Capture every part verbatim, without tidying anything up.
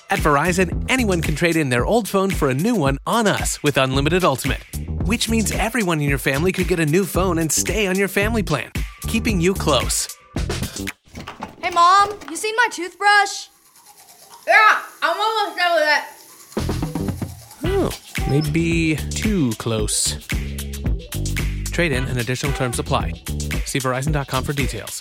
At Verizon, anyone can trade in their old phone for a new one on us with Unlimited Ultimate, which means everyone in your family could get a new phone and stay on your family plan, keeping you close. Hey, Mom, you seen my toothbrush? Yeah, I'm almost done with it. Oh, maybe too close. Trade in and additional terms apply. See Verizon dot com for details.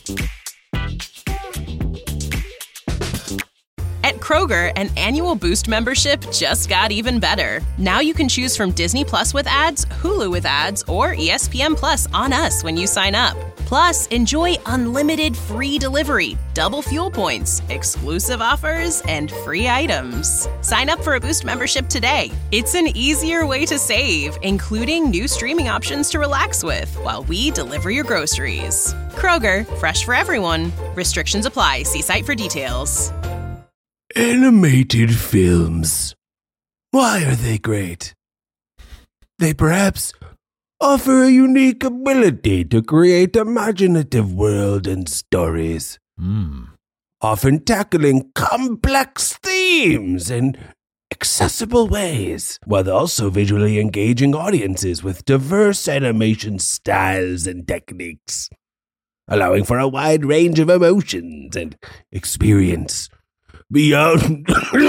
At Kroger, an annual Boost membership just got even better. Now you can choose from Disney Plus with ads, Hulu with ads, or E S P N Plus on us when you sign up. Plus, enjoy unlimited free delivery, double fuel points, exclusive offers, and free items. Sign up for a Boost membership today. It's an easier way to save, including new streaming options to relax with while we deliver your groceries. Kroger, fresh for everyone. Restrictions apply. See site for details. Animated films. Why are they great? They perhaps offer a unique ability to create imaginative world and stories, Mm. often tackling complex themes in accessible ways, while also visually engaging audiences with diverse animation styles and techniques, allowing for a wide range of emotions and experience beyond.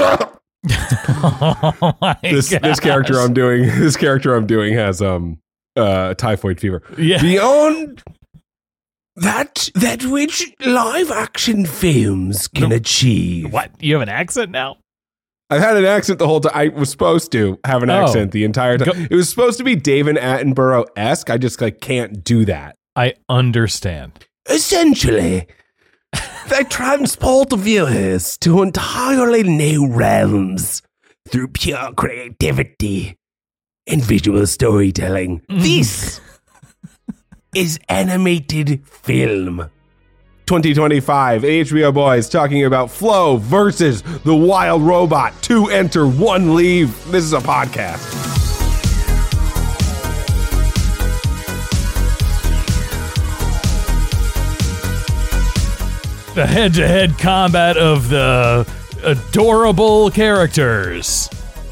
Oh my This gosh. this character I'm doing this character I'm doing has um uh typhoid fever. Yeah. Beyond that, that which live action films can No. achieve. What? You have an accent now? I've had an accent the whole time. I was supposed to have an Oh. accent the entire time. Go- It was supposed to be David Attenborough-esque. I just like can't do that. I understand. Essentially, they transport viewers to entirely new realms through pure creativity and visual storytelling. This is animated film. twenty twenty-five H B O Boys talking about Flow versus The Wild Robot. Two enter, one leave. This is a podcast. The head-to-head combat of the adorable characters.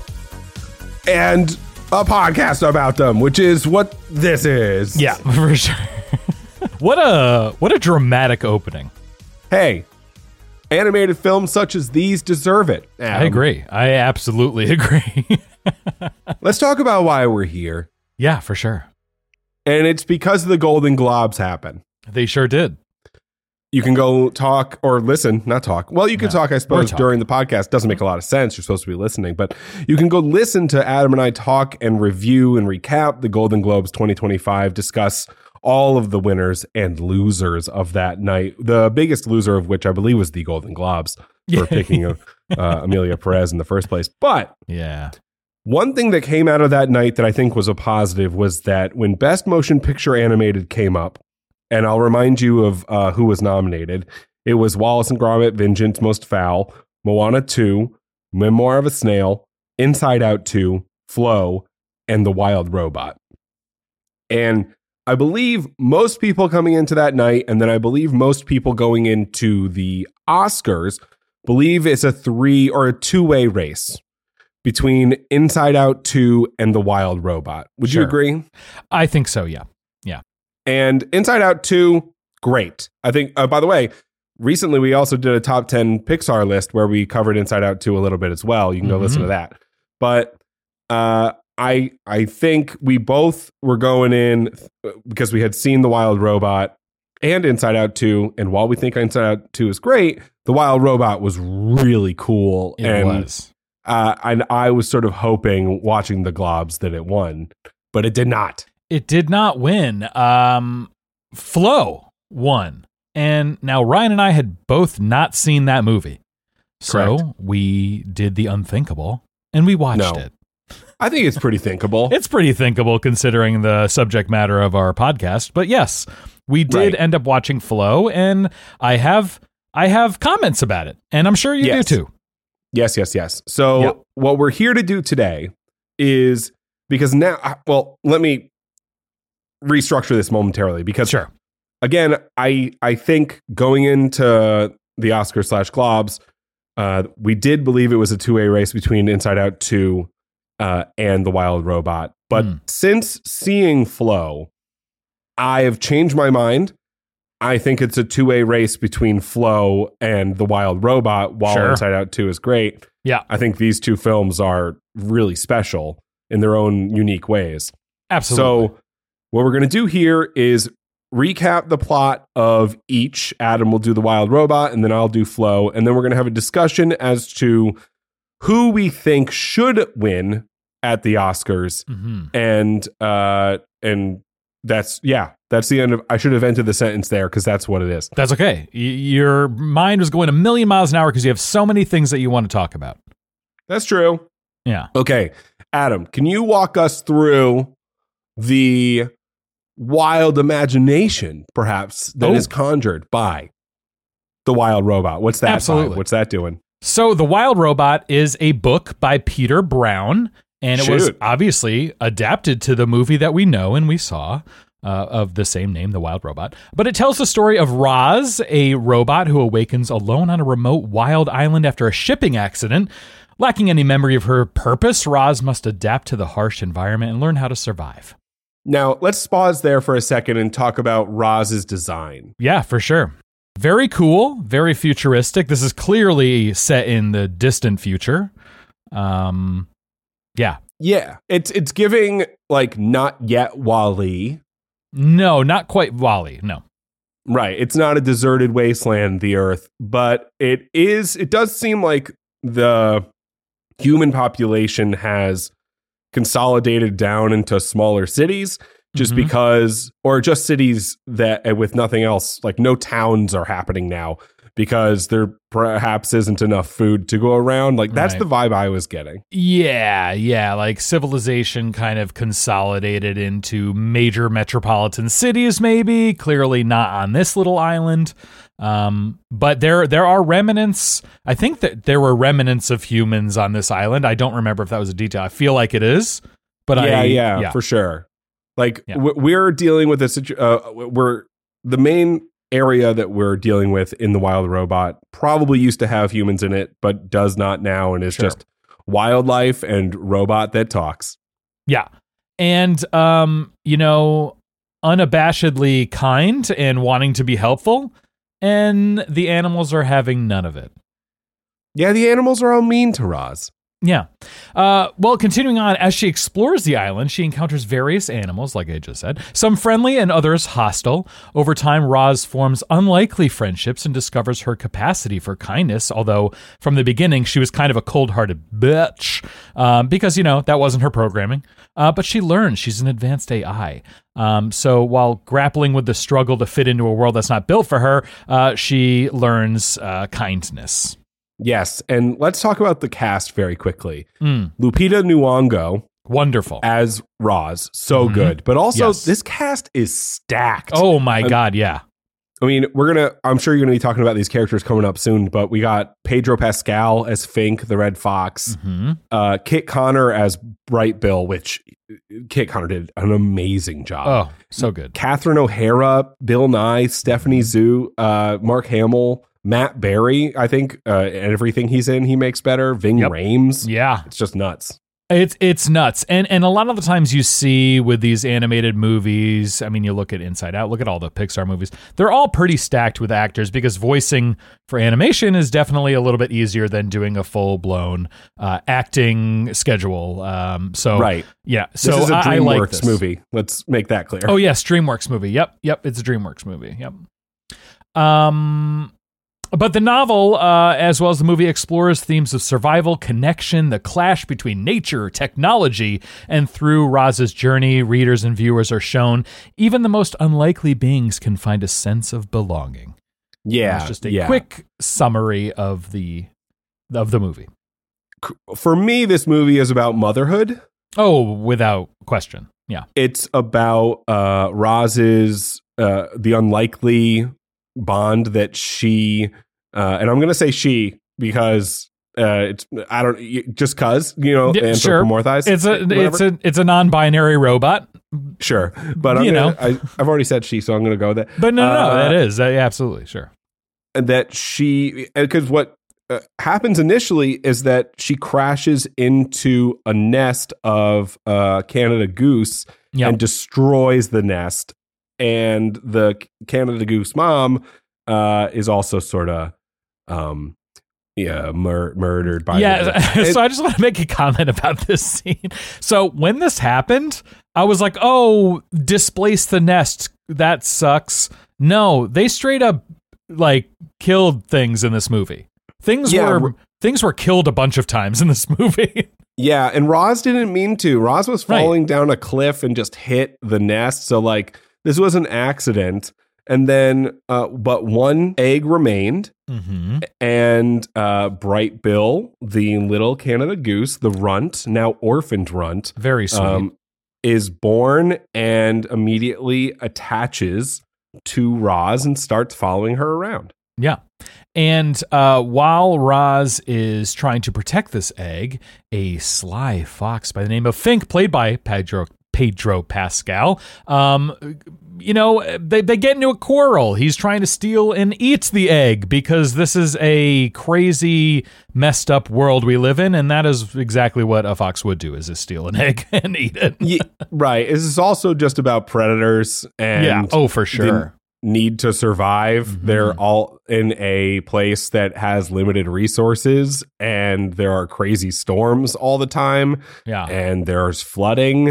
And a podcast about them, which is what this is. Yeah, for sure. What a what a dramatic opening. Hey, animated films such as these deserve it. I Adam. agree. I absolutely agree. Let's talk about why we're here. Yeah, for sure. And it's because the Golden Globes happen. They sure did. You can go talk or listen, not talk. Well, you can No, talk, I we're suppose, talking. during the podcast. Doesn't make a lot of sense. You're supposed to be listening, but you can go listen to Adam and I talk and review and recap the Golden Globes twenty twenty-five, discuss all of the winners and losers of that night. The biggest loser of which I believe was the Golden Globes for Yeah. picking uh, Amelia Perez in the first place. But Yeah. one thing that came out of that night that I think was a positive was that when Best Motion Picture Animated came up, and I'll remind you of uh, who was nominated. It was Wallace and Gromit, Vengeance Most Foul, Moana two, Memoir of a Snail, Inside Out two, Flow, and The Wild Robot. And I believe most people coming into that night, and then I believe most people going into the Oscars, believe it's a three or a two-way race between Inside Out two and The Wild Robot. Would you Sure. agree? I think so, yeah. Yeah. And Inside Out two, great. I think, uh, by the way, recently we also did a top ten Pixar list where we covered Inside Out two a little bit as well. You can go Mhm. listen to that. But uh, I I think we both were going in th- because we had seen The Wild Robot and Inside Out two. And while we think Inside Out two is great, The Wild Robot was really cool. It and, was. Uh, and I was sort of hoping, watching the Globs, that it won, but it did not. It did not win. Um, Flow won. And now Ryan and I had both not seen that movie. So Correct. we did the unthinkable and we watched No. it. I think it's pretty thinkable. It's pretty thinkable considering the subject matter of our podcast. But yes, we did Right. end up watching Flow, and I have I have comments about it. And I'm sure you Yes. do too. Yes, yes, yes. So Yep. what we're here to do today is because now, well, let me restructure this momentarily because Sure. again, I I think going into the Oscar slash Globes, uh, we did believe it was a two-way race between Inside Out two uh, and The Wild Robot. But Mm. since seeing Flow, I have changed my mind. I think it's a two-way race between Flow and The Wild Robot, while Sure. Inside Out two is great. Yeah, I think these two films are really special in their own unique ways. absolutely. So what we're going to do here is recap the plot of each. Adam will do The Wild Robot, and then I'll do Flow. And then we're going to have a discussion as to who we think should win at the Oscars. hmm And, uh, and that's, yeah, that's the end of, I should have ended the sentence there because that's what it is. That's okay. Y- your mind was going a million miles an hour because you have so many things that you want to talk about. That's true. Yeah. Okay. Adam, can you walk us through the wild imagination, perhaps, that Oh. is conjured by The Wild Robot? What's that? Absolutely. by? What's that doing? So The Wild Robot is a book by Peter Brown, and it was Shoot. obviously adapted to the movie that we know and we saw uh, of the same name, The Wild Robot. But it tells the story of Roz, a robot who awakens alone on a remote wild island after a shipping accident. Lacking any memory of her purpose, Roz must adapt to the harsh environment and learn how to survive. Now, let's pause there for a second and talk about Roz's design. Yeah, for sure. Very cool, very futuristic. This is clearly set in the distant future. Um, yeah. Yeah, it's it's giving like not yet WALL-E. No, not quite WALL-E. No. Right. It's not a deserted wasteland, the Earth, but it is. It does seem like the human population has consolidated down into smaller cities just Mhm. because, or just cities that uh, with nothing else, like no towns are happening now because there perhaps isn't enough food to go around. Like that's Right. the vibe I was getting. Yeah, yeah. Like civilization kind of consolidated into major metropolitan cities, maybe. Clearly not on this little island. Um, but there there are remnants. I think that there were remnants of humans on this island. I don't remember if that was a detail. I feel like it is. But yeah, I, yeah, yeah. for sure. Like Yeah. w- we're dealing with a situ- uh, we're the main area that we're dealing with in The Wild Robot probably used to have humans in it, but does not now, and is Sure. just wildlife and robot that talks. Yeah. And, um, you know, unabashedly kind and wanting to be helpful. And the animals are having none of it. Yeah, the animals are all mean to Roz. Yeah. Uh, well, continuing on, as she explores the island, she encounters various animals, like I just said, some friendly and others hostile. Over time, Roz forms unlikely friendships and discovers her capacity for kindness, although from the beginning, she was kind of a cold-hearted bitch um, because, you know, that wasn't her programming. Uh, but she learns she's an advanced A I. Um, so while grappling with the struggle to fit into a world that's not built for her, uh, she learns uh, kindness. Yes, and let's talk about the cast very quickly. Mm, Lupita Nyong'o wonderful. as Roz, so Mhm. good. But also, Yes. this cast is stacked. Oh my Uh, God, yeah. I mean, we're gonna. I'm sure you're gonna be talking about these characters coming up soon. But we got Pedro Pascal as Fink, the Red Fox. hmm Uh, Kit Connor as Bright Bill, which Kit Connor did an amazing job. Oh, so good. Catherine O'Hara, Bill Nye, Stephanie Zhu, uh, Mark Hamill, Matt Berry. I think uh, everything he's in, he makes better. Ving Yep. Rhames. Yeah, It's just nuts. it's it's nuts, and and a lot of the times you see with these animated movies. I mean, you look at Inside Out, look at all the Pixar movies. They're all pretty stacked with actors because voicing for animation is definitely a little bit easier than doing a full blown uh, acting schedule. Um, so Right. yeah, so this is a I, I like DreamWorks this. movie. Let's make that clear. Oh yes, DreamWorks movie. Yep, yep, it's a DreamWorks movie. Yep. Um. But the novel, uh, as well as the movie, explores themes of survival, connection, the clash between nature, technology, and through Roz's journey, readers and viewers are shown even the most unlikely beings can find a sense of belonging. yeah. It's just a yeah. quick summary of the of the movie. For me, this movie is about motherhood. Oh, without question. Yeah. It's about uh, Roz's uh, the unlikely bond that she uh, and I'm going to say she because uh, it's I don't just cause you know Yeah, sure. anthropomorphized. It's a whatever. it's a it's a non-binary robot. Sure, but I'm You gonna, know. I, I've already said she, so I'm going to go with that. But no, no, Uh, that is uh, yeah, absolutely sure. that she because what uh, happens initially is that she crashes into a nest of uh, Canada goose Yep. and destroys the nest. And the Canada goose mom uh, is also sort of um, yeah, mur- murdered by yeah. the, So I just want to make a comment about this scene. So when this happened, I was like, oh, displace the nest. That sucks. No, they straight up like killed things in this movie. Things Yeah, were things were killed a bunch of times in this movie. Yeah, and Roz didn't mean to. Roz was Right. falling down a cliff and just hit the nest. So, like, this was an accident. And then, uh, but one egg remained. Mm-hmm. And uh, Bright Bill, the little Canada goose, the runt, now orphaned runt, Very sweet. um, is born and immediately attaches to Roz and starts following her around. Yeah. And uh, while Roz is trying to protect this egg, a sly fox by the name of Fink, played by Pedro Pedro Pascal, um, you know, they, they get into a quarrel. He's trying to steal and eat the egg because this is a crazy, messed up world we live in, and that is exactly what a fox would do, is to steal an egg and eat it. Yeah, right. This is also just about predators and Yeah. Oh, for sure. the need to survive. Mm-hmm. They're all in a place that has limited resources, and there are crazy storms all the time. Yeah. And there's flooding.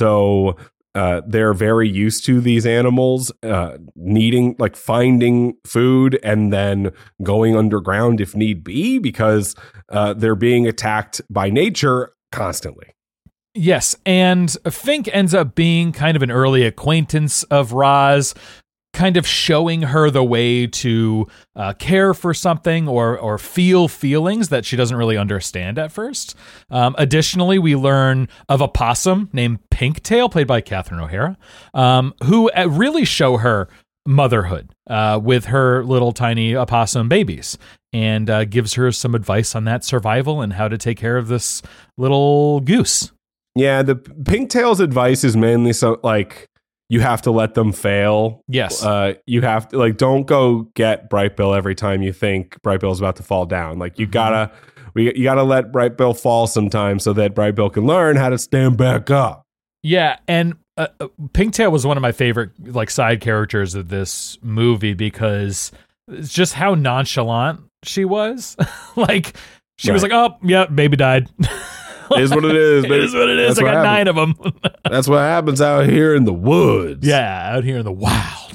So uh, they're very used to these animals uh, needing, like, finding food and then going underground if need be, because uh, they're being attacked by nature constantly. Yes, and Fink ends up being kind of an early acquaintance of Roz, kind of showing her the way to uh, care for something or or feel feelings that she doesn't really understand at first. Um, additionally, we learn of a possum named Pinktail, played by Catherine O'Hara, um, who uh, really show her motherhood uh, with her little tiny opossum babies, and uh, gives her some advice on that survival and how to take care of this little goose. Yeah, the Pinktail's advice is mainly so, like, you have to let them fail. Yes. Uh, you have to, like, don't go get Bright Bill every time you think Bright Bill's about to fall down. Like, you gotta, we, you gotta let Bright Bill fall sometimes so that Bright Bill can learn how to stand back up. Yeah, and uh, uh, Pinktail was one of my favorite, like, side characters of this movie because it's just how nonchalant she was. Like, she was Right. like, oh, yeah, baby died. It is what it is. It baby. is what it is. That's I got what nine happens. of them. That's what happens out here in the woods. Yeah, out here in the wild.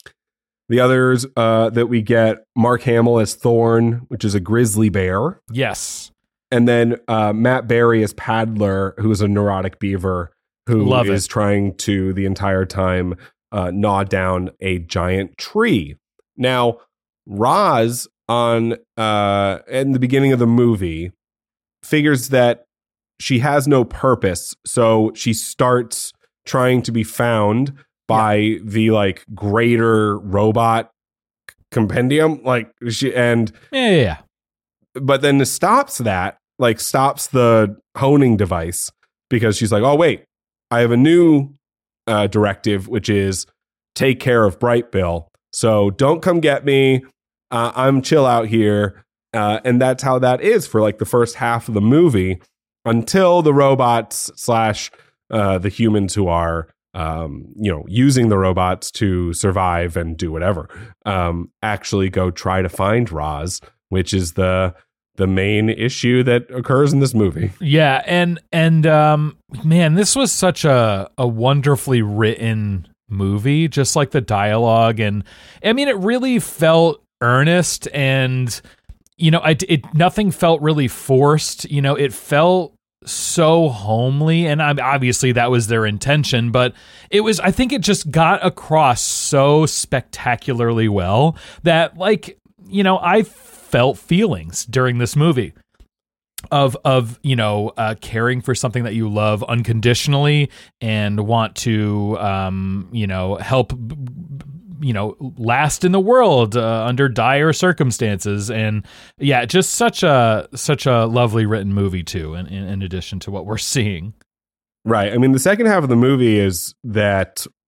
The others uh, that we get, Mark Hamill as Thorn, which is a grizzly bear. Yes. And then uh, Matt Berry as Paddler, who is a neurotic beaver who Love is it. trying to, the entire time, uh, gnaw down a giant tree. Now, Roz, on uh, in the beginning of the movie, figures that she has no purpose, so she starts trying to be found by yeah. the, like, greater robot compendium, like, she and yeah, yeah, yeah. But then stops that, like, stops the honing device, because she's like, oh wait, I have a new uh, directive, which is take care of Bright Bill, so don't come get me. uh, I'm chill out here. Uh, and that's how that is for, like, the first half of the movie, until the robots slash uh, the humans who are, um, you know, using the robots to survive and do whatever, um, actually go try to find Roz, which is the the main issue that occurs in this movie. Yeah, and and um, man, this was such a a wonderfully written movie. Just like the dialogue, and I mean, it really felt earnest and. You know, I, it nothing felt really forced. You know, it felt so homely, and obviously that was their intention. But it was, I think, it just got across so spectacularly well that, like, you know, I felt feelings during this movie of of you know uh, caring for something that you love unconditionally and want to um, you know help. B- you know, last in the world uh, under dire circumstances. And yeah, just such a, such a lovely written movie too, in, in, in addition to what we're seeing. Right. I mean, the second half of the movie is that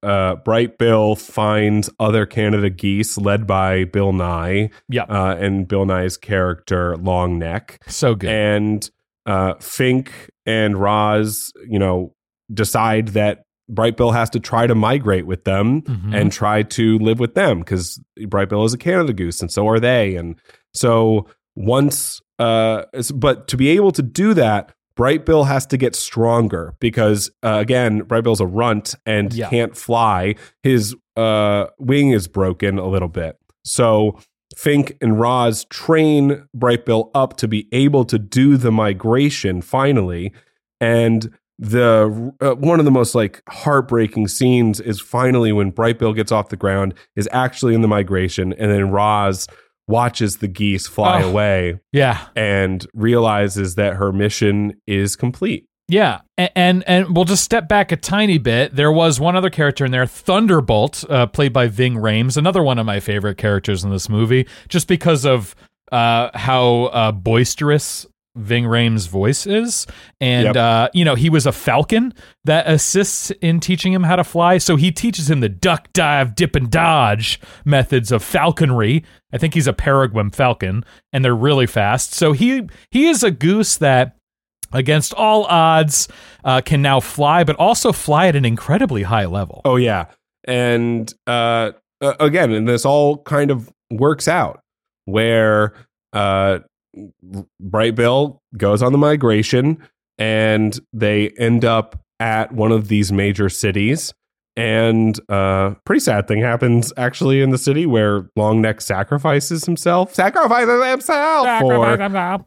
uh, Bright Bill finds other Canada geese led by Bill Nye. Yeah. Uh, and Bill Nye's character, Long Neck. So good. And uh, Fink and Roz, you know, decide that Bright Bill has to try to migrate with them Mhm. and try to live with them because Bright Bill is a Canada goose and so are they. And so once, uh, but to be able to do that, Bright Bill has to get stronger because, uh, again, Bright Bill's a runt and Yeah. can't fly. His uh, wing is broken a little bit. So Fink and Roz train Bright Bill up to be able to do the migration finally. And the uh, one of the most like heartbreaking scenes is finally when Bright Bill gets off the ground, is actually in the migration, and then Roz watches the geese fly Oh. away Yeah. and realizes that her mission is complete. Yeah, and, and and we'll just step back a tiny bit. There was one other character in there, Thunderbolt, uh, played by Ving Rhames, another one of my favorite characters in this movie, just because of uh, how uh, boisterous Ving Rhames' voice is. And, Yep. uh, you know, he was a falcon that assists in teaching him how to fly. So he teaches him the duck, dive, dip, and dodge methods of falconry. I think he's a peregrine falcon, and they're really fast. So he he is a goose that, against all odds, uh, can now fly, but also fly at an incredibly high level. Oh, yeah. And uh, uh, again, and this all kind of works out where uh, Bright Bill goes on the migration and they end up at one of these major cities. And uh, pretty sad thing happens actually in the city where Longneck sacrifices himself, sacrifices himself for,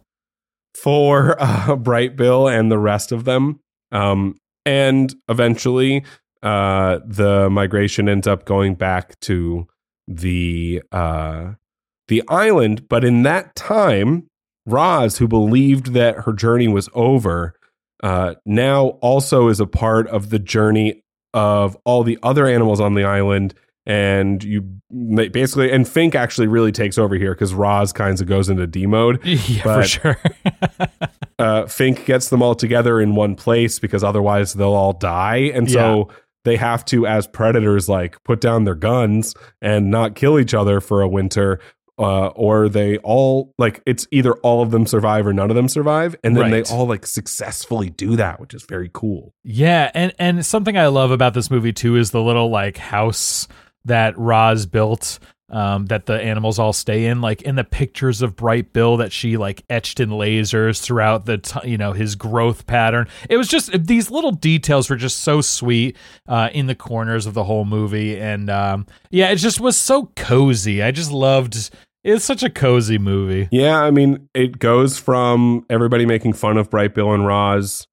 for uh, Bright Bill and the rest of them. Um, and eventually uh, the migration ends up going back to the uh, the island. But in that time, Roz, who believed that her journey was over, uh, now also is a part of the journey of all the other animals on the island. And you basically, and Fink actually really takes over here because Roz kind of goes into D mode. Yeah, but, for sure. uh, Fink gets them all together in one place because otherwise they'll all die. And so Yeah. they have to, as predators, like put down their guns and not kill each other for a winter. Uh, or they all like it's either all of them survive or none of them survive, and then Right. they all like successfully do that, which is very cool. Yeah, and and something I love about this movie too is the little like house that Roz built, um, that the animals all stay in. Like in the pictures of Bright Bill that she like etched in lasers throughout the t- you know his growth pattern. It was just these little details were just so sweet uh, in the corners of the whole movie, and um, yeah, it just was so cozy. I just loved. It's such a cozy movie. Yeah, I mean, it goes from everybody making fun of Bright Bill and Roz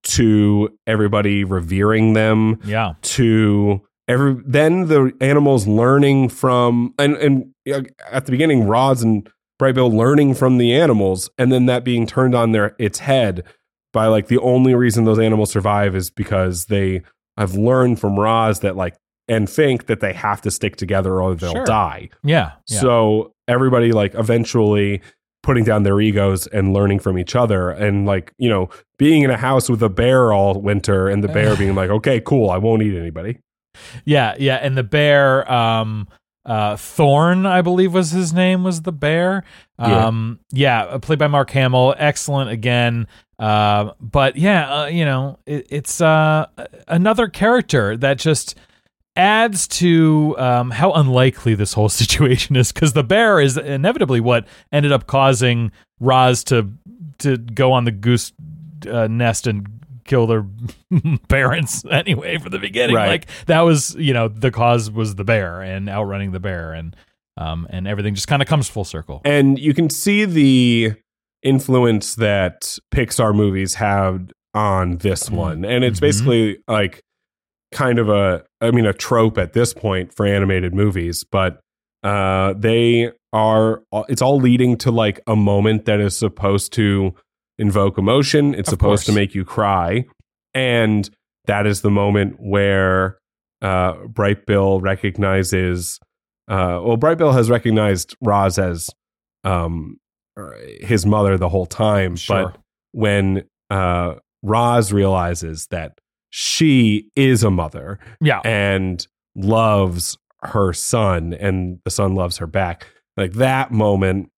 to everybody revering them. Yeah. To every then the animals learning from and and uh, at the beginning, Roz and Bright Bill learning from the animals, and then that being turned on their its head by like the only reason those animals survive is because they have learned from Roz that like and Fink that they have to stick together or they'll Sure. die. Yeah. yeah. So everybody like eventually putting down their egos and learning from each other and like, you know, being in a house with a bear all winter and the bear being like, okay, cool, I won't eat anybody. Yeah, yeah, and the bear, um, uh, Thorn, I believe was his name, was the bear. Um, yeah, yeah played by Mark Hamill, excellent again. Uh, but yeah, uh, you know, it, it's uh, another character that just adds to um, how unlikely this whole situation is, because the bear is inevitably what ended up causing Roz to to go on the goose uh, nest and kill their parents anyway from the beginning. Right. Like that was, you know, the cause was the bear and outrunning the bear, and um and everything just kind of comes full circle. And you can see the influence that Pixar movies have on this one. And it's Mhm. basically like kind of a, I mean, a trope at this point for animated movies, but uh, they are, it's all leading to like a moment that is supposed to invoke emotion. It's Of supposed to course. make you cry. And that is the moment where uh, Bright Bill recognizes, uh, well, Bright Bill has recognized Roz as um, his mother the whole time. Sure. But when uh, Roz realizes that she is a mother. Yeah. And loves her son, and the son loves her back. Like, that moment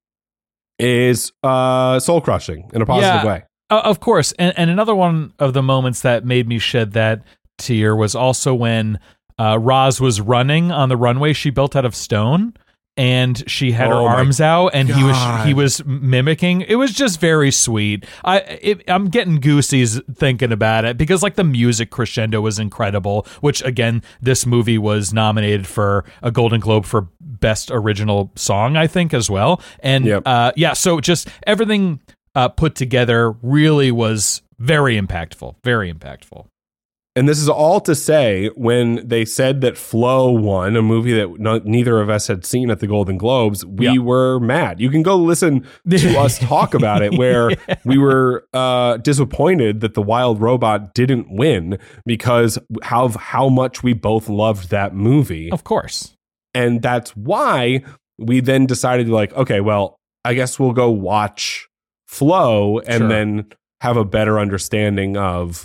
is uh, soul crushing in a positive yeah, way. Uh, of course. And, and another one of the moments that made me shed that tear was also when uh, Roz was running on the runway she built out of stone, and she had Oh her my arms out, and he was God. he was mimicking. It was just very sweet. I it, I'm getting goosies thinking about it, because like the music crescendo was incredible. Which again, this movie was nominated for a Golden Globe for Best Original Song, I think, as well. And Yep. uh, yeah, so just everything uh, put together really was very impactful. Very impactful. And this is all to say, when they said that Flow won, a movie that no, neither of us had seen at the Golden Globes, we Yeah. were mad. You can go listen to us talk about it, where yeah. we were uh, disappointed that The Wild Robot didn't win, because how how much we both loved that movie. Of course. And that's why we then decided, like, okay, well, I guess we'll go watch Flow and Sure. then have a better understanding of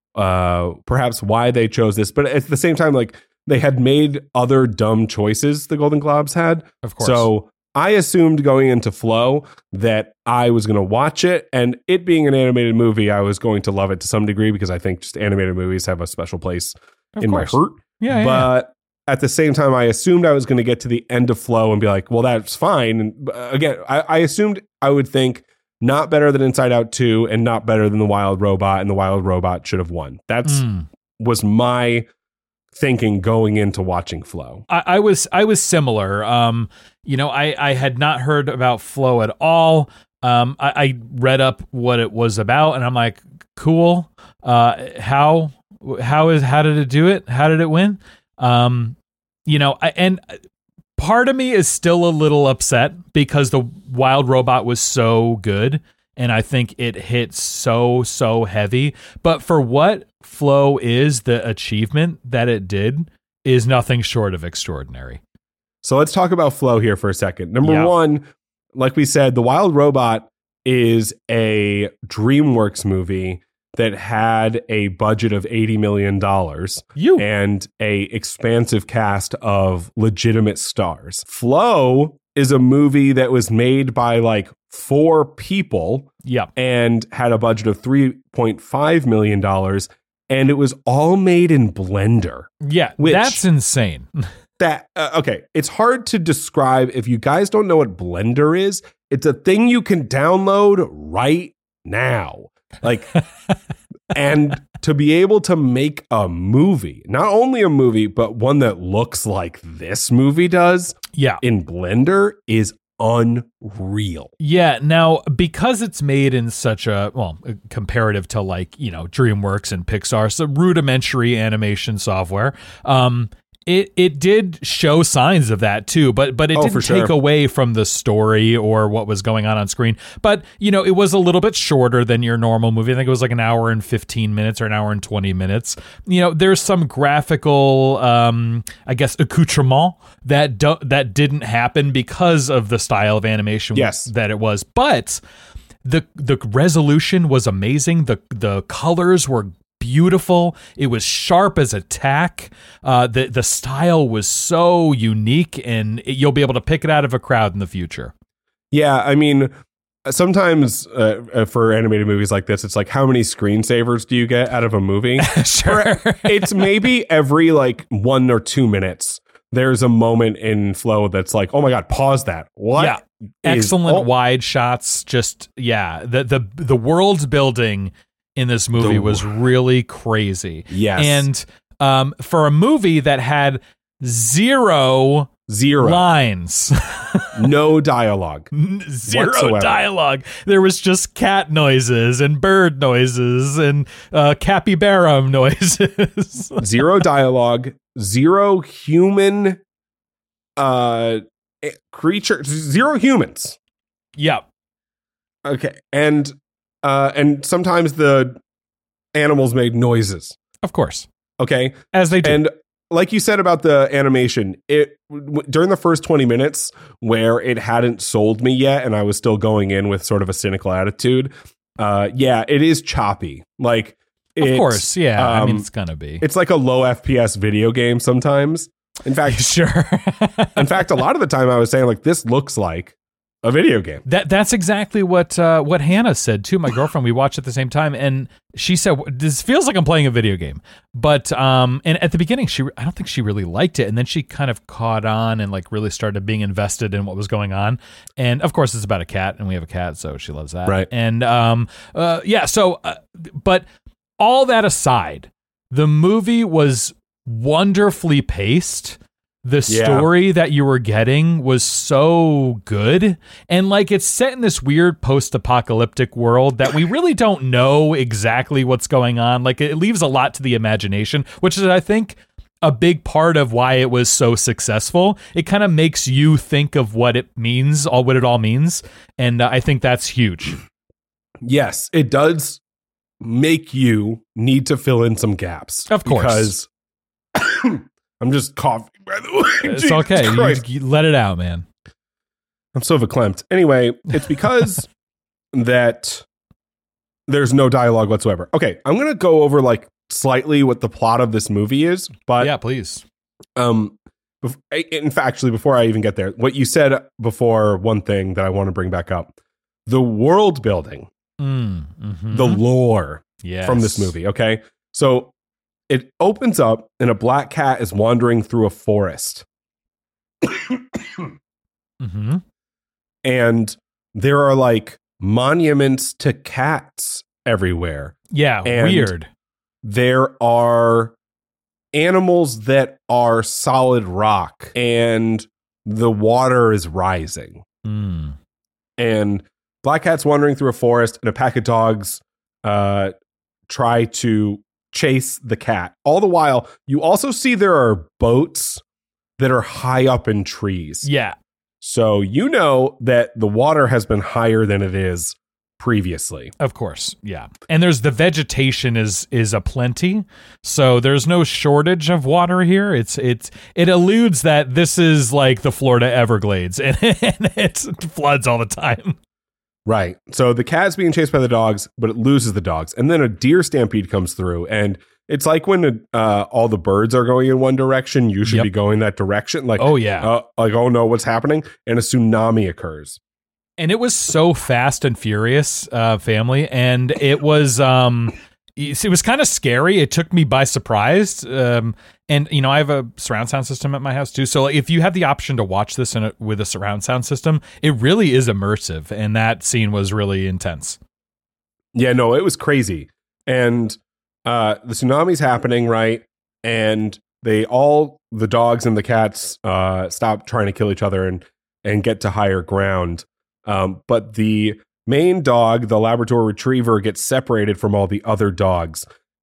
uh perhaps why they chose this. But at the same time, like, they had made other dumb choices, the Golden Globes had. Of course. So I assumed going into Flow that I was going to watch it, and it being an animated movie, I was going to love it to some degree, because I think just animated movies have a special place Of in course. my heart. Yeah, yeah, But at the same time, I assumed I was going to get to the end of Flow and be like, well, that's fine. And uh, again, I, I assumed I would think not better than Inside Out two, and not better than The Wild Robot, and The Wild Robot should have won. That's Mm. was my thinking going into watching Flow. I, I was I was similar. Um, you know, I, I had not heard about Flow at all. Um, I, I read up what it was about, and I'm like, cool. Uh, how how is how did it do it? How did it win? Um, you know, I, and part of me is still a little upset, because The Wild Robot was so good, and I think it hit so, so heavy. But for what Flow is, the achievement that it did is nothing short of extraordinary. So let's talk about Flow here for a second. Number Yeah. one, like we said, The Wild Robot is a DreamWorks movie that had a budget of eighty million dollars You. and a expansive cast of legitimate stars. Flow is a movie that was made by like four people Yeah. and had a budget of three point five million dollars, and it was all made in Blender. Yeah. Which- That's insane. That uh, okay, it's hard to describe. If you guys don't know what Blender is, it's a thing you can download right now. Like, and to be able to make a movie, not only a movie, but one that looks like this movie does Yeah. in Blender is unreal. Yeah. Now, because it's made in such a, well, comparative to like, you know, DreamWorks and Pixar, so rudimentary animation software, um, It it did show signs of that too, but but it Oh, didn't for take sure. away from the story or what was going on on screen. But, you know, it was a little bit shorter than your normal movie. I think it was like an hour and fifteen minutes or an hour and twenty minutes. You know, there's some graphical, um, I guess, accoutrement that do- that didn't happen because of the style of animation Yes. that it was. But the the resolution was amazing. The the colors were beautiful. It was sharp as a tack. Uh, the the style was so unique, and it, you'll be able to pick it out of a crowd in the future. Yeah, I mean, sometimes uh, for animated movies like this, it's like, how many screensavers do you get out of a movie? Sure. It's maybe every like one or two minutes. There's a moment in Flow that's like, oh my God, pause that. What? Yeah. is- Excellent oh, wide shots. Just yeah, the the the world building in this movie The- was really crazy. Yes. And um, for a movie that had zero Zero. lines. No dialogue. Zero Whatsoever. dialogue. There was just cat noises and bird noises and uh, capybara noises. Zero dialogue. Zero human uh, creature. Zero humans. Yep. Okay. And uh, and sometimes the animals made noises. Of course. Okay. As they do. And like you said about the animation, it w- during the first twenty minutes where it hadn't sold me yet and I was still going in with sort of a cynical attitude, uh, yeah, it is choppy. Like, Of It, course, yeah. I mean, um, it's gonna be. It's like a low F P S video game sometimes. In fact, Sure. in fact, a lot of the time I was saying like this looks like a video game. That that's exactly what uh, what Hannah said too. My girlfriend, we watched at the same time, and she said, "This feels like I'm playing a video game." But um, and at the beginning, she I don't think she really liked it, and then she kind of caught on and like really started being invested in what was going on. And of course, it's about a cat, and we have a cat, so she loves that. Right. And um, uh, yeah. So, uh, but all that aside, the movie was wonderfully paced. The Yeah. story that you were getting was so good. And like it's set in this weird post-apocalyptic world that we really don't know exactly what's going on. Like it leaves a lot to the imagination, which is, I think, a big part of why it was so successful. It kind of makes you think of what it means, all what it all means. And uh, I think that's huge. Yes, it does make you need to fill in some gaps. Of course. Because I'm just coughing, by the way. It's Jesus okay. You, Christ. you let it out, man. I'm so verklempt. Anyway, it's because that there's no dialogue whatsoever. Okay, I'm going to go over like slightly what the plot of this movie is, but Yeah, please. um bef- in fact, actually before I even get there, what you said before, one thing that I want to bring back up. The world building, Mm, mhm. the lore Yes. from this movie, okay? So it opens up and a black cat is wandering through a forest. Mhm. And there are like monuments to cats everywhere. Yeah, And weird. There are animals that are solid rock and the water is rising. Mm. And black cat's wandering through a forest and a pack of dogs uh, try to chase the cat. All the while, you also see there are boats that are high up in trees. Yeah. So you know that the water has been higher than it is previously. Of course, yeah. And there's the vegetation is is aplenty, so there's no shortage of water here. It's it's it alludes that this is like the Florida Everglades, and, and it floods all the time. Right. So the cat's being chased by the dogs, but it loses the dogs. And then a deer stampede comes through. And it's like when uh, all the birds are going in one direction, you should Yep. be going that direction. Like, Oh, yeah. uh, like, oh no, what's happening? And a tsunami occurs. And it was so fast and furious, uh, family, and it was um, it was kind of scary. It took me by surprise. Um, and you know, I have a surround sound system at my house too. So if you have the option to watch this in a, with a surround sound system, it really is immersive. And that scene was really intense. Yeah, no, it was crazy. And uh, the tsunami's happening, right? And they all, the dogs and the cats, uh, stop trying to kill each other and and get to higher ground. Um, but the main dog, the Labrador Retriever, gets separated from all the other dogs.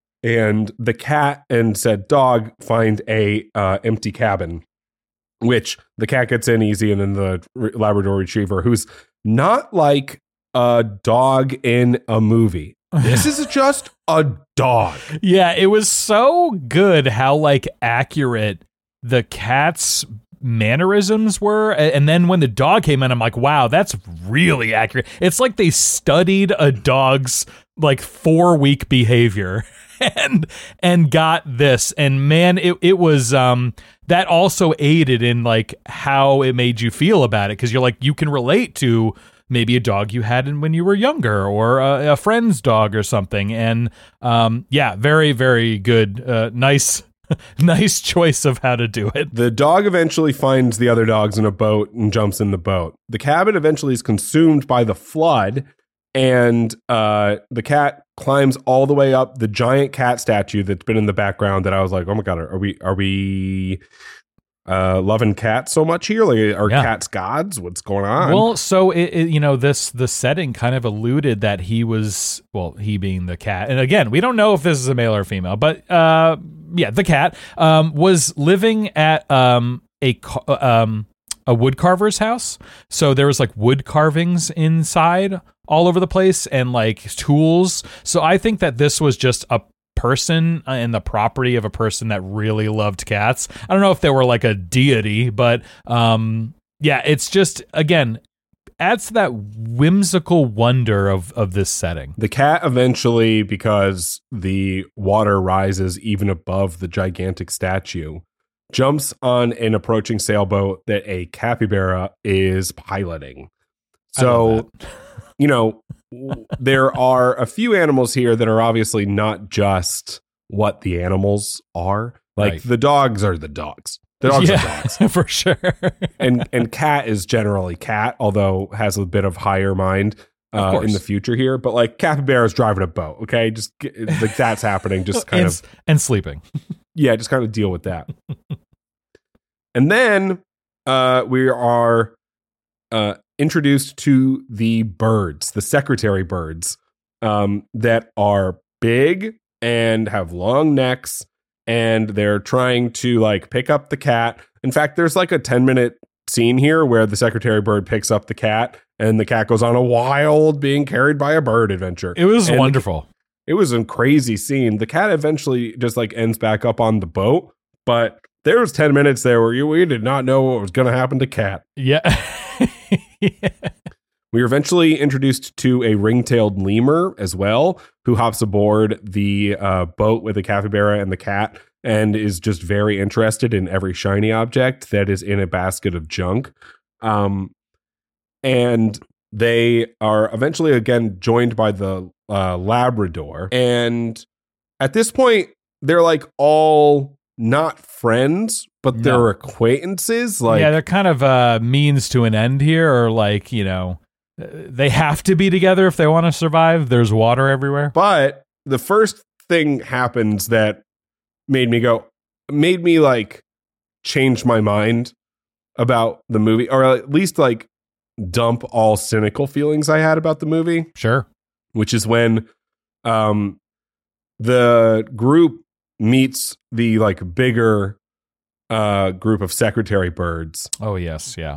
And the cat and said dog find a uh, empty cabin, which the cat gets in easy. And then the Re- Labrador Retriever, who's not like a dog in a movie. This is just a dog. Yeah, it was so good how like accurate the cat's mannerisms were, and then when the dog came in, I'm like, wow, that's really accurate. It's like they studied a dog's like four week behavior and and got this. And man, it it was um that also aided in like how it made you feel about it, because you're like, you can relate to maybe a dog you had when you were younger, or a, a friend's dog or something. And um yeah, very very good, uh, nice. Nice choice of how to do it. The dog eventually finds the other dogs in a boat and jumps in the boat. The cabin eventually is consumed by the flood, and uh, the cat climbs all the way up the giant cat statue that's been in the background. That I was like, oh my god, are we are we uh, loving cats so much here? Like, are Yeah. cats gods? What's going on? Well, so it, it, you know, this the setting kind of alluded that he was, well, he being the cat, and again, we don't know if this is a male or female, but uh, yeah, the cat um, was living at um, a ca- um, a wood carver's house. So there was like wood carvings inside all over the place and like tools. So I think that this was just a person and the property of a person that really loved cats. I don't know if they were like a deity, but um, yeah, it's just, again, adds to that whimsical wonder of, of this setting. The cat eventually, because the water rises even above the gigantic statue, jumps on an approaching sailboat that a capybara is piloting. So, you know, there are a few animals here that are obviously not just what the animals are. Like Right. the dogs are the dogs. The dogs yeah, are dogs. for sure. and and cat is generally cat, although has a bit of higher mind uh, course. in the future here. But like capybara is driving a boat. Okay, just get, like that's happening. Just kind and, of and sleeping. yeah, just kind of deal with that. And then uh, we are uh, introduced to the birds, the secretary birds, um, that are big and have long necks. And they're trying to like pick up the cat. In fact, there's like a ten minute scene here where the secretary bird picks up the cat and the cat goes on a wild being carried by a bird adventure. It was And wonderful. It was a crazy scene. The cat eventually just like ends back up on the boat, but there was ten minutes there where you, we did not know what was going to happen to Cat. Yeah. yeah. We are eventually introduced to a ring-tailed lemur as well, who hops aboard the uh, boat with the capybara and the cat and is just very interested in every shiny object that is in a basket of junk. Um, and they are eventually again joined by the uh, Labrador. And at this point, they're like all not friends, but they're No. acquaintances. Like, yeah, they're kind of uh, means to an end here, or like, you know, uh, they have to be together if they want to survive. There's water everywhere. But the first thing happens that made me go, made me like change my mind about the movie, or at least like dump all cynical feelings I had about the movie, Sure. which is when um, the group meets the like bigger uh, group of secretary birds. Oh, yes. Yeah.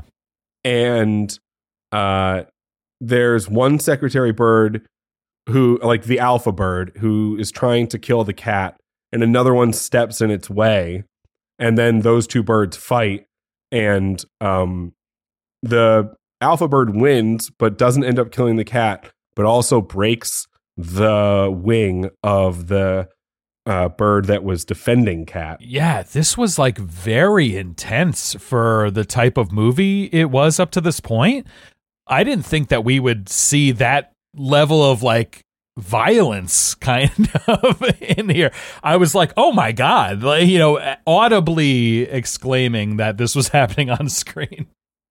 And uh, there's one secretary bird who, like the alpha bird, who is trying to kill the cat, and another one steps in its way, and then those two birds fight, and um, the alpha bird wins, but doesn't end up killing the cat, but also breaks the wing of the uh, bird that was defending Cat. Yeah, this was like very intense for the type of movie it was up to this point. I didn't think that we would see that level of like violence kind of in here. I was like, oh my God, like, you know, audibly exclaiming that this was happening on screen.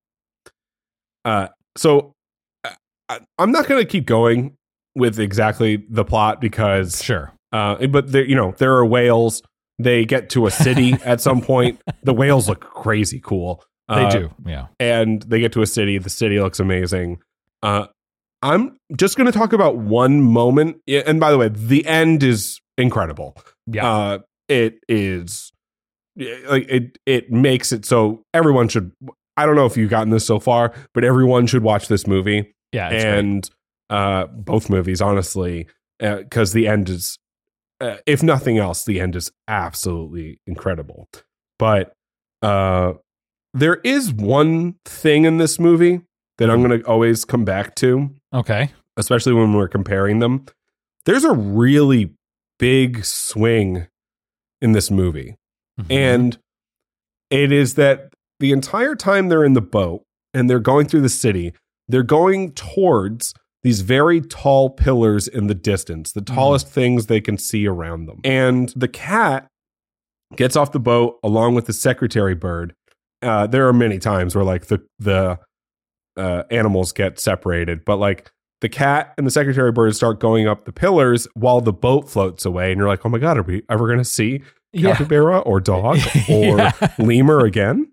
Uh, so I, I'm not going to keep going with exactly the plot because Sure. Uh, but there, you know, there are whales. They get to a city at some point. The whales look crazy cool. They Uh, do. Yeah. And they get to a city. The city looks amazing. Uh, I'm just going to talk about one moment. Yeah, and by the way, the end is incredible. Yeah. Uh, it is like it. It makes it so everyone should. I don't know if you've gotten this so far, but everyone should watch this movie. yeah. It's great. and uh, both movies, honestly, because the end is. Uh, if nothing else, the end is absolutely incredible. But uh, there is one thing in this movie that I'm going to always come back to, Okay. especially when we're comparing them. There's a really big swing in this movie. Mhm. And it is that the entire time they're in the boat and they're going through the city, they're going towards these very tall pillars in the distance, the tallest things they can see around them. And the cat gets off the boat along with the secretary bird. Uh, there are many times where like the the uh, animals get separated, but like the cat and the secretary bird start going up the pillars while the boat floats away. And you're like, oh my God, are we ever going to see Yeah. capybara or dog or Yeah. lemur again?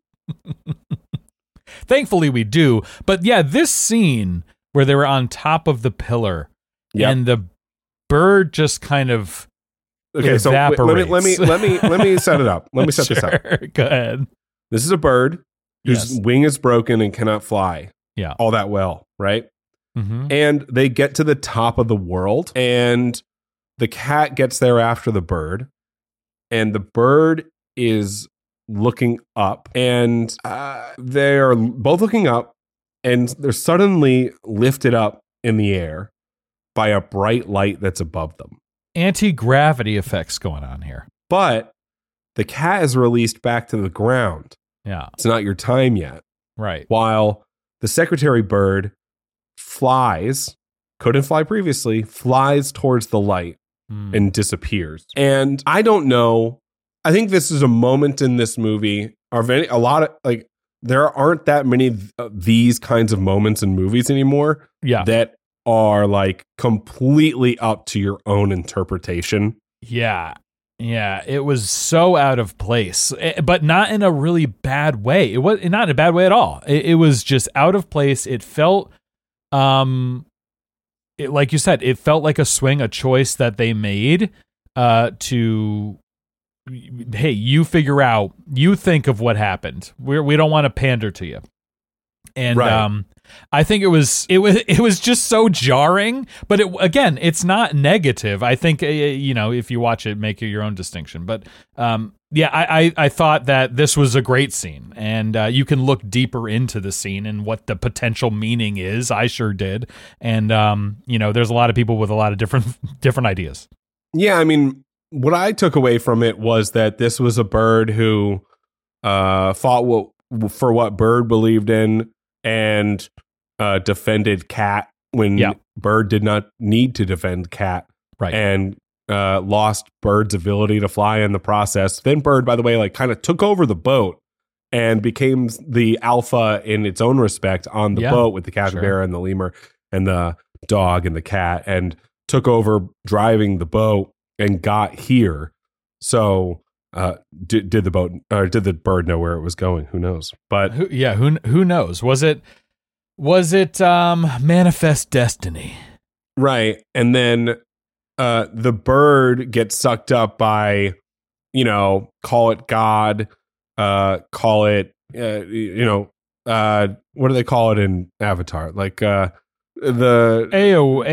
Thankfully we do. But yeah, this scene where they were on top of the pillar Yep. and the bird just kind of Okay, so wait, let me let me evaporates. let me let me set it up. Let me set this up. Sure, go ahead. This is a bird whose Yes. wing is broken and cannot fly Yeah. all that well, right? Mm-hmm. And they get to the top of the world, and the cat gets there after the bird, and the bird is looking up, and uh, they are both looking up, and they're suddenly lifted up in the air by a bright light that's above them. Anti-gravity effects going on here. But the cat is released back to the ground. Yeah. It's not your time yet. Right. While the secretary bird flies, couldn't fly previously, flies towards the light mm. and disappears. And I don't know. I think this is a moment in this movie, or very, a lot of, like, there aren't that many of these kinds of moments in movies anymore. Yeah. That are like completely up to your own interpretation. Yeah. Yeah. It was so out of place, but not in a really bad way. It was not in a bad way at all. It, it was just out of place. It felt, um, it, like you said, it felt like a swing, a choice that they made, uh, to, hey, you figure out, you think of what happened. We're, we don't want to pander to you. And, right. um, I think it was it was it was just so jarring, but it, again, it's not negative. I think uh, you know, if you watch it, make your own distinction. But um, yeah, I, I I thought that this was a great scene, and uh, you can look deeper into the scene and what the potential meaning is. I sure did, and um, you know, there's a lot of people with a lot of different different ideas. Yeah, I mean, what I took away from it was that this was a bird who uh, fought what, for what Bird believed in. And uh, defended Cat when yeah. Bird did not need to defend Cat. Right. And uh, lost Bird's ability to fly in the process. Then Bird, by the way, like kind of took over the boat and became the alpha in its own respect on the yeah, boat with the capybara sure. and the lemur and the dog and the cat, and took over driving the boat and got here. So Uh, did, did the boat or did the bird know where it was going? Who knows? But who, yeah, who who knows? Was it was it um, manifest destiny? Right, and then uh, the bird gets sucked up by, you know, call it God, uh, call it, uh, you know, uh, what do they call it in Avatar? Like uh, the Ao a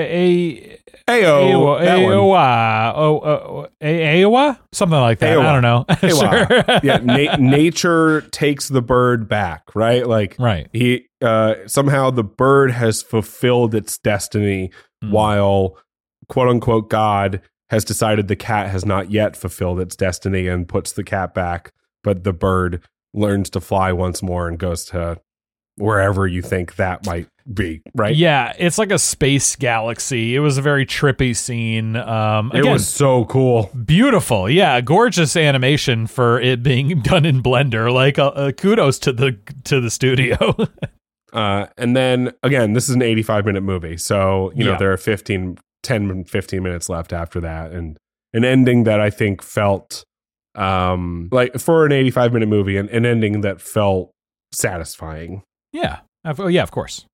a Ao Aowa oh Aowa something like that. Aowa. I don't know. Sure. Yeah, na- nature takes the bird back, right? Like, right. He uh, somehow the bird has fulfilled its destiny, mm. while quote unquote God has decided the cat has not yet fulfilled its destiny and puts the cat back, but the bird learns to fly once more and goes to wherever you think that might be, right? Yeah, it's like a space galaxy. It was a very trippy scene. Um, again, it was so cool. Beautiful. Yeah, gorgeous animation for it being done in Blender. Like, uh, uh, kudos to the to the studio. uh, and then, again, this is an eighty-five minute movie. So, you know, yeah. there are fifteen, ten, fifteen minutes left after that. And an ending that I think felt, um, like, for an eighty-five minute movie, an, an ending that felt satisfying. Yeah. Oh, yeah, of course.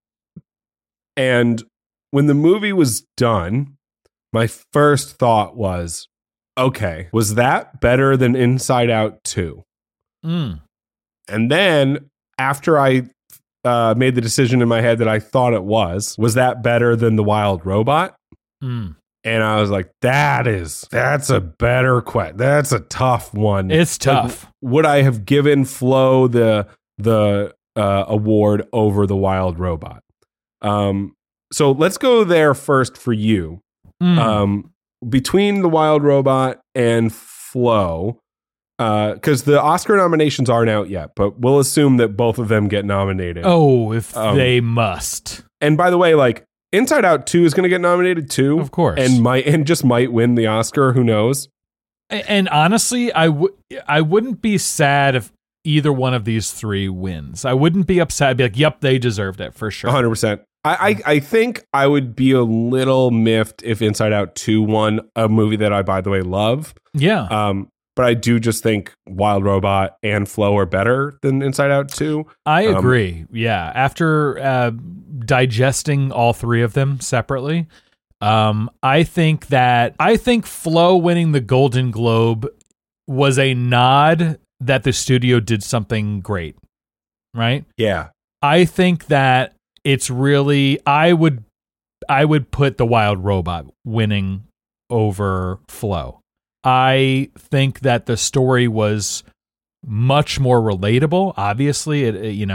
And when the movie was done, my first thought was, okay, was that better than Inside Out two? Mm. And then after I uh, made the decision in my head that I thought it was, was that better than The Wild Robot? Mm. And I was like, that is, that's a better question. That's a tough one. It's tough. Like, would I have given Flo the, the, Uh, award over The Wild Robot? Um, so let's go there first for you. Mm. Um, between The Wild Robot and Flo, because uh, the Oscar nominations aren't out yet, but we'll assume that both of them get nominated. Oh, if um, they must. And by the way, like, Inside Out two is going to get nominated too, of course, and might and just might win the Oscar. Who knows? And, and honestly, I would I wouldn't be sad if either one of these three wins. I wouldn't be upset. I'd be like, yep, they deserved it for sure. one hundred percent. I, I, I think I would be a little miffed if Inside Out two won, a movie that I, by the way, love. Yeah. Um, but I do just think Wild Robot and Flo are better than Inside Out two. I um, agree. Yeah. After uh, digesting all three of them separately, um, I think that I think Flo winning the Golden Globe was a nod that the studio did something great, right? Yeah. I think that it's really, I would, I would put The Wild Robot winning over Flo. I think that the story was much more relatable. Obviously, it, it you know,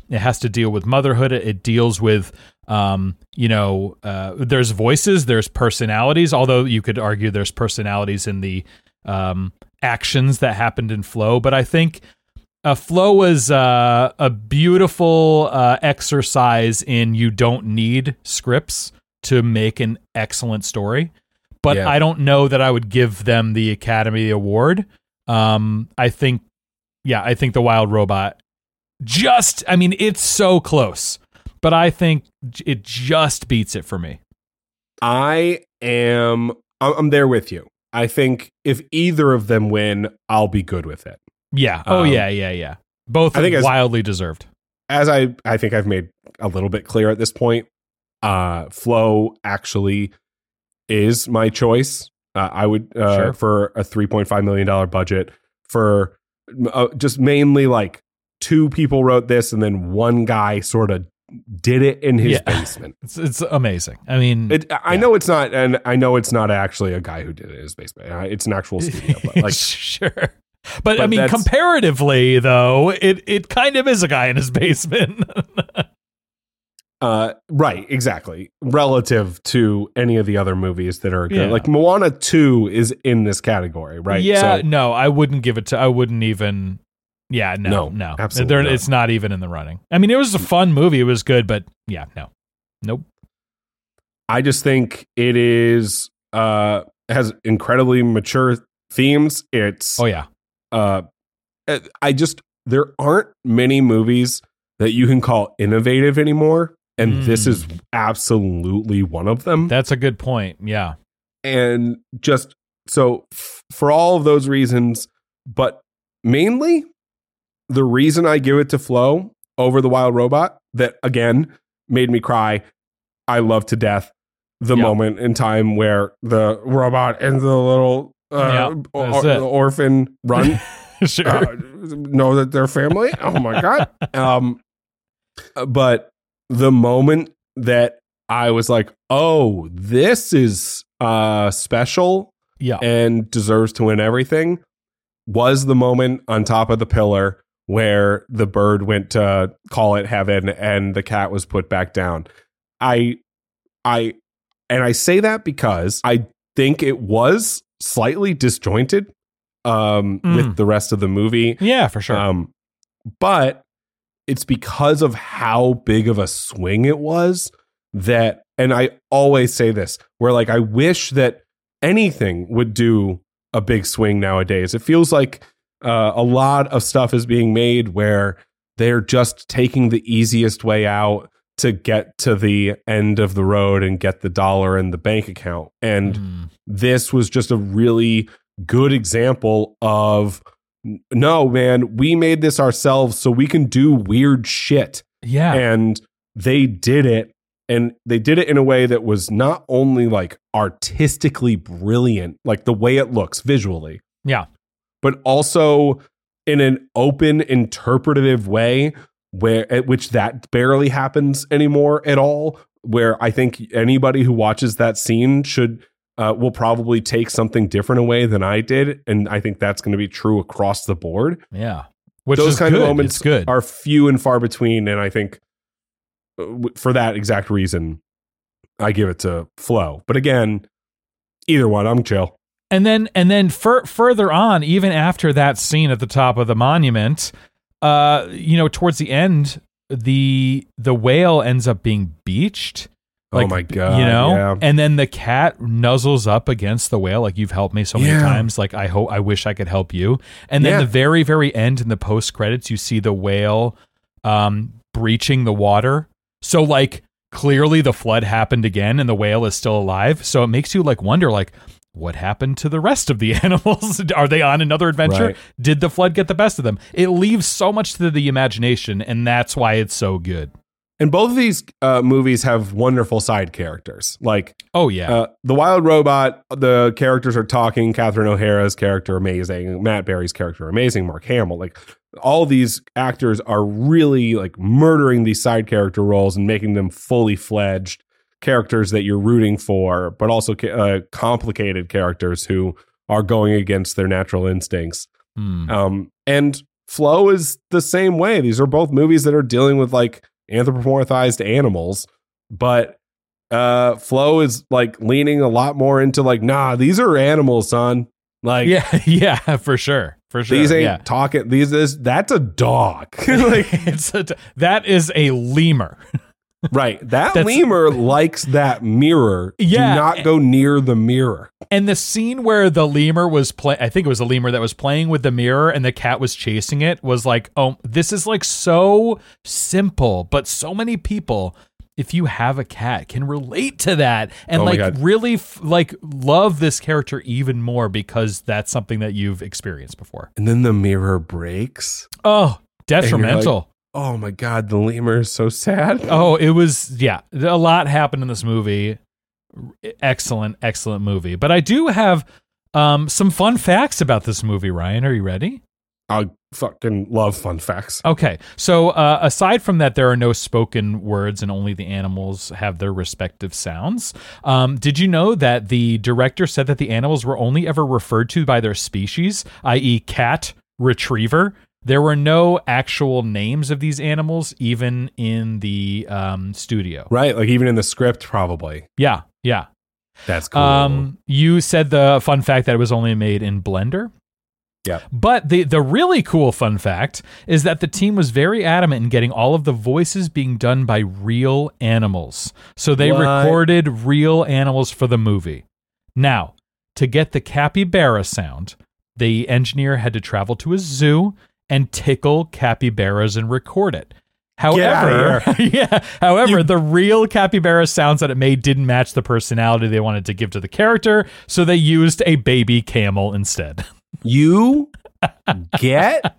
It has to deal with motherhood. It, it deals with, um, you know, uh, there's voices, there's personalities, although you could argue there's personalities in the um, actions that happened in Flow. But I think uh, Flow was uh, a beautiful uh, exercise in you don't need scripts to make an excellent story. But Yeah. I don't know that I would give them the Academy Award. Um, I think, yeah, I think The Wild Robot just, I mean, it's so close, but I think it just beats it for me. I am, I'm I'm there with you. I think if either of them win, I'll be good with it. Yeah. Oh, Um, yeah, yeah, yeah. Both I think as- wildly deserved. As I, I think I've made a little bit clear at this point, uh, Flow actually is my choice. Uh, I would, uh, Sure. for a three point five million dollars budget, for uh, just mainly like two people wrote this and then one guy sort of did it in his Yeah. basement. It's it's amazing. I mean, It, I Yeah. know it's not, and I know it's not actually a guy who did it in his basement. Uh, It's an actual studio, but like, sure. But, I But mean, that's- comparatively, though, it, it kind of is a guy in his basement. uh, right, exactly. Relative to any of the other movies that are good, Yeah. like Moana two is in this category, right? Yeah, So- no, I wouldn't give it to, I wouldn't even, yeah, no, No, no. absolutely They're- not. It's not even in the running. I mean, it was a fun movie. It was good, but yeah, no. Nope. I just think it is uh has incredibly mature themes. It's Oh, yeah. uh I just there aren't many movies that you can call innovative anymore, and Mm. this is absolutely one of them. That's a good point. Yeah. And just so f- for all of those reasons, but mainly the reason I give it to Flow over The Wild Robot, that again made me cry, I love to death the Yep. moment in time where the robot and the little uh, Yep, or- that's it. orphan run Sure. uh, know that they're family. Oh my god! Um, but the moment that I was like, "Oh, this is uh special yeah. and deserves to win everything," was the moment on top of the pillar where the bird went to call it heaven and the cat was put back down. I, I, and I say that because I think it was slightly disjointed um, Mm. with the rest of the movie. Yeah, for sure. Um, but it's because of how big of a swing it was that, and I always say this, where like I wish that anything would do a big swing nowadays. It feels like uh, a lot of stuff is being made where they're just taking the easiest way out to get to the end of the road and get the dollar in the bank account. And Mm. this was just a really good example of, no, man, we made this ourselves so we can do weird shit. Yeah. And they did it. And they did it in a way that was not only like artistically brilliant, like the way it looks visually, yeah. but also in an open, interpretive way where at which that barely happens anymore at all. Where I think anybody who watches that scene should uh, will probably take something different away than I did, and I think that's going to be true across the board. Yeah. Which Those is kind good. of moments It's good. are few and far between, and I think uh, w- for that exact reason, I give it to Flow. But again, either one, I'm chill. And then, and then fur- further on, even after that scene at the top of the monument, uh, you know, towards the end, the the whale ends up being beached. Oh my God, You know, yeah. and then the cat nuzzles up against the whale, like, you've helped me so many Yeah. times. Like, I hope, I wish I could help you. And then Yeah. the very, very end in the post credits, you see the whale um, breaching the water. So, like, clearly the flood happened again, and the whale is still alive. So it makes you like wonder, like, what happened to the rest of the animals? Are they on another adventure? Right. Did the flood get the best of them? It leaves so much to the imagination, and that's why it's so good. And both of these uh, movies have wonderful side characters. Like Oh, yeah. uh, The Wild Robot, the characters are talking. Catherine O'Hara's character, amazing. Matt Berry's character, amazing. Mark Hamill, like all these actors are really like murdering these side character roles and making them fully fledged characters that you're rooting for, but also uh, complicated characters who are going against their natural instincts. Hmm. Um, and Flow is the same way. These are both movies that are dealing with like anthropomorphized animals, but uh, Flow is like leaning a lot more into like, nah, these are animals, son. Like, yeah, yeah, for sure, for sure. These ain't yeah. talking. These is that's a dog. Like, it's a, that is a lemur. Right. That That's, lemur likes that mirror. Yeah. Do not go near the mirror. And the scene where the lemur was playing, I think it was a lemur that was playing with the mirror and the cat was chasing it, was like, oh, this is like so simple, but so many people, if you have a cat, can relate to that and Oh my like God. really f- like love this character even more because that's something that you've experienced before. And then the mirror breaks. Oh, detrimental. Like, oh my God, the lemur is so sad. Oh, it was, yeah, a lot happened in this movie. Excellent, excellent movie. But I do have um, some fun facts about this movie, Ryan. Are you ready? I fucking love fun facts. Okay. So uh, aside from that, there are no spoken words and only the animals have their respective sounds. Um, did you know that the director said that the animals were only ever referred to by their species, that is cat, retriever? There were no actual names of these animals, even in the um, studio. Right. Like even in the script, probably. Yeah. Yeah. That's cool. Um, you said the fun fact that it was only made in Blender. Yeah. But the the really cool fun fact is that the team was very adamant in getting all of the voices being done by real animals. So they What? recorded real animals for the movie. Now, to get the capybara sound, the engineer had to travel to a zoo and tickle capybaras and record it. However, yeah. However, You- the real capybara sounds that it made didn't match the personality they wanted to give to the character, so they used a baby camel instead. You get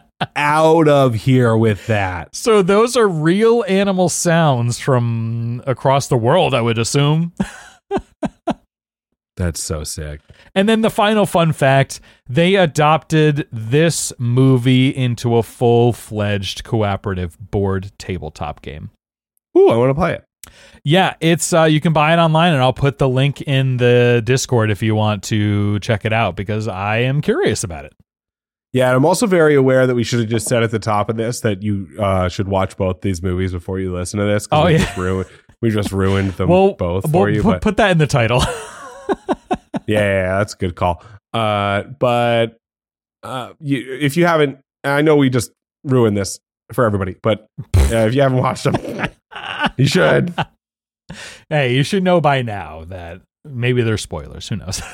out of here with that. So those are real animal sounds from across the world, I would assume. That's so sick. And then the final fun fact, they adopted this movie into a full-fledged cooperative board tabletop game. Ooh, I want to play it. Yeah, it's uh, you can buy it online, and I'll put the link in the Discord if you want to check it out, because I am curious about it. Yeah, and I'm also very aware that we should have just said at the top of this that you uh, should watch both these movies before you listen to this. 'Cause Oh, we yeah. Just ruined, we just ruined them Well, both for we'll you. pu- But put that in the title. yeah, yeah, yeah, that's a good call. Uh, but uh, you, if you haven't, I know we just ruined this for everybody, but uh, if you haven't watched them, you should. Hey, you should know by now that maybe they're spoilers. Who knows?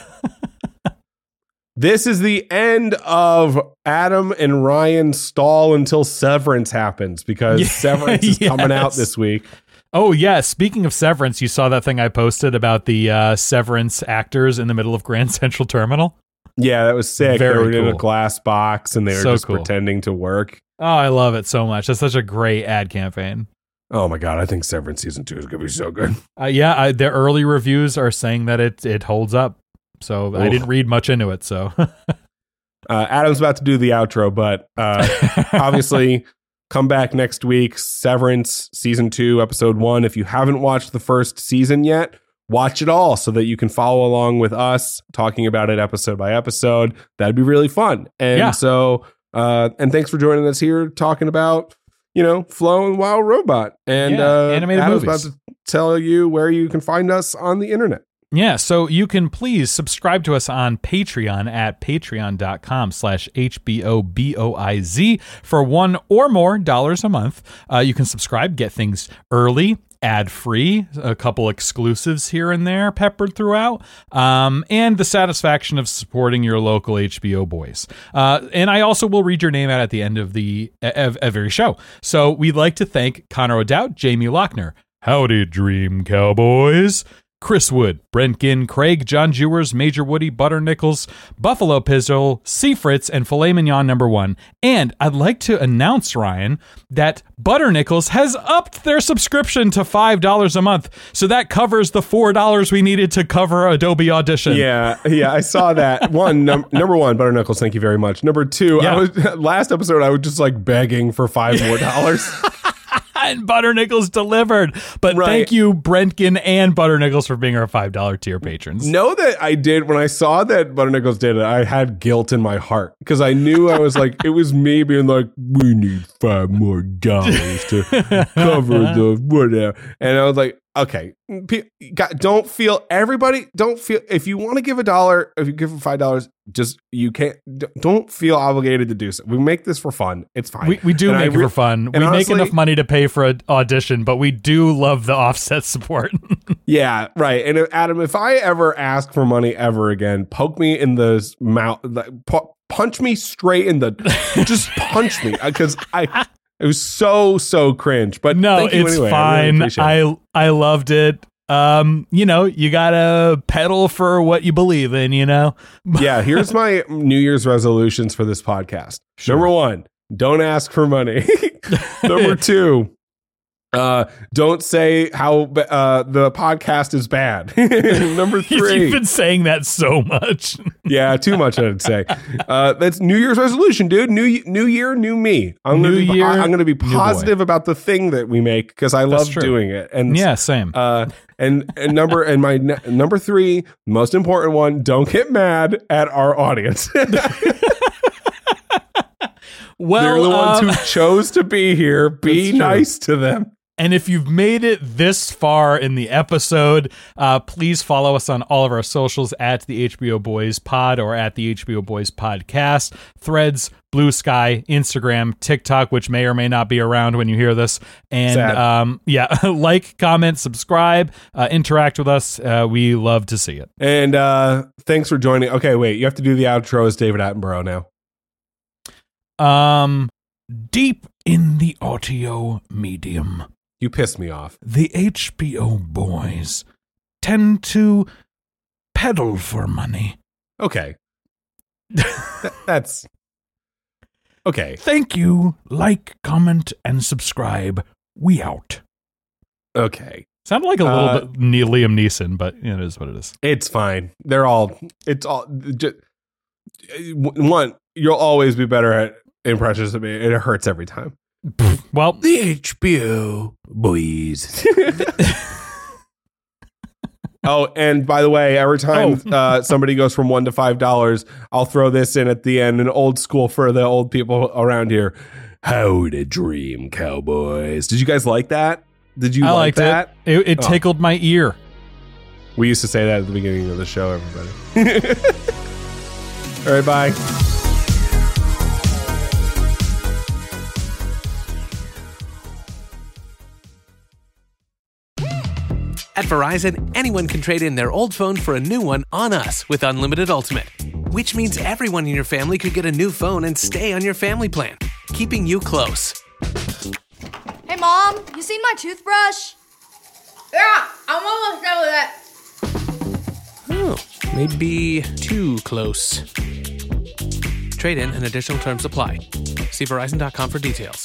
This is the end of Adam and Ryan stall until Severance happens, because Yeah, Severance is coming out yes. this week. Oh, yeah. Speaking of Severance, you saw that thing I posted about the uh, Severance actors in the middle of Grand Central Terminal? Yeah, that was sick. Very they were in a cool. glass box and they were So just cool. pretending to work. Oh, I love it so much. That's such a great ad campaign. Oh my God, I think Severance season two is going to be so good. Uh, yeah, I, the early reviews are saying that it it holds up. So I Oof. didn't read much into it. So Uh, Adam's about to do the outro, but uh, obviously come back next week. Severance season two, episode one. If you haven't watched the first season yet, watch it all so that you can follow along with us talking about it episode by episode. That'd be really fun. And Yeah. so, uh, and thanks for joining us here talking about, you know, Flo and Wild Robot. And Yeah, uh, animated Adam's movies. about to tell you where you can find us on the internet. yeah, so you can please subscribe to us on Patreon at patreon.com slash H-B-O-B-O-I-Z for one or more dollars a month. Uh, you can subscribe, get things early, ad-free, a couple exclusives here and there peppered throughout, um, and the satisfaction of supporting your local H B O boys. Uh, and I also will read your name out at the end of the of every show. So we'd like to thank Connor O'Dowd, Jamie Lochner, Howdy Dream Cowboys, Chris Wood, Brent Ginn, Craig, John Jewers, Major Woody, Butter Nichols, Buffalo Pizzle, Sea Fritz, and Filet Mignon number one. And I'd like to announce, Ryan, that Butter Nichols has upped their subscription to five dollars a month. So that covers the four dollars we needed to cover Adobe Audition. Yeah, yeah, I saw that. One, num- number one, Butter Knuckles, thank you very much. Number two, Yeah. I was last episode I was just like begging for five more dollars. And Butternickels delivered. But Right. thank you, Brentkin and Butternickels, for being our five dollar tier patrons. Know that I did, when I saw that Butternickels did it, I had guilt in my heart because I knew I was like, it was me being like, we need five more dollars to cover the whatever. And I was like, okay, P- God, don't feel, everybody, don't feel, if you want to give a dollar, if you give five dollars, just, you can't, d- don't feel obligated to do so. We make this for fun. It's fine. We, we do And I make it re- for fun. We and honestly- make enough money to pay for an audition, but we do love the offset support. Yeah, right. And if, Adam, if I ever ask for money ever again, poke me in the s- mouth, like, pu- punch me straight in the, just punch me because I, it was so so cringe. But No, thank you it's anyway. fine. I, really appreciate it. I I loved it. Um, you know, you gotta pedal for what you believe in. You know. Yeah, here's my New Year's resolutions for this podcast. Number one, don't ask for money. Number two, uh, don't say how uh, the podcast is bad. Number three, You've been saying that so much. yeah, too much I'd say. Uh, that's New Year's resolution, dude. New New Year, new me. I'm New gonna be, year, I, I'm gonna be new boy. positive about the thing that we make because I love true. doing it. And Yeah, same. Uh, and and number and my n- number three, most important one, don't get mad at our audience. Well, They're the ones um, who chose to be here. Be That's true. nice to them. And if you've made it this far in the episode, uh, please follow us on all of our socials at the H B O Boys Pod or at the H B O Boys Podcast, Threads, Blue Sky, Instagram, TikTok, which may or may not be around when you hear this. And Sad. um, yeah, like, comment, subscribe, uh, interact with us. Uh, we love to see it. And uh, thanks for joining. Okay, wait, you have to do the outro as David Attenborough now. Um, deep in the audio medium, You pissed me off. the H B O Boys tend to pedal for money. Okay. Th- that's okay. Thank you. Like, comment, and subscribe. We out. Okay. Sounded like a little Uh, bit ne- Liam Neeson, but it is what it is. It's fine. They're all. It's all. Just, one, you'll always be better at impressions than me. It hurts every time. Well, The H B O Boys. Oh, and by the way, every time Oh. uh, somebody goes from one to five dollars, I'll throw this in at the end, an old school for the old people around here. How to dream, cowboys. Did you guys like that? Did you I like liked that? it. It, it Oh. tickled my ear. We used to say that at the beginning of the show, everybody. All right, bye. At Verizon, anyone can trade in their old phone for a new one on us with Unlimited Ultimate, which means everyone in your family could get a new phone and stay on your family plan, keeping you close. Hey, Mom, you seen my toothbrush? Yeah, I'm almost done with that. Oh, maybe too close. Trade in and additional terms apply. See Verizon dot com for details.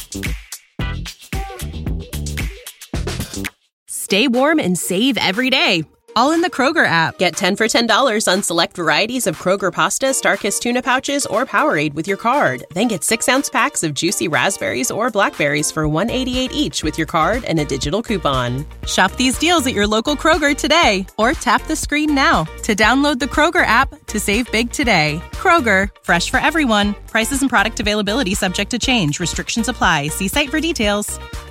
Stay warm and save every day. All in the Kroger app. Get ten for ten dollars on select varieties of Kroger pasta, Starkist tuna pouches, or Powerade with your card. Then get six ounce packs of juicy raspberries or blackberries for one eighty-eight each with your card and a digital coupon. Shop these deals at your local Kroger today, or tap the screen now to download the Kroger app to save big today. Kroger, fresh for everyone. Prices and product availability subject to change. Restrictions apply. See site for details.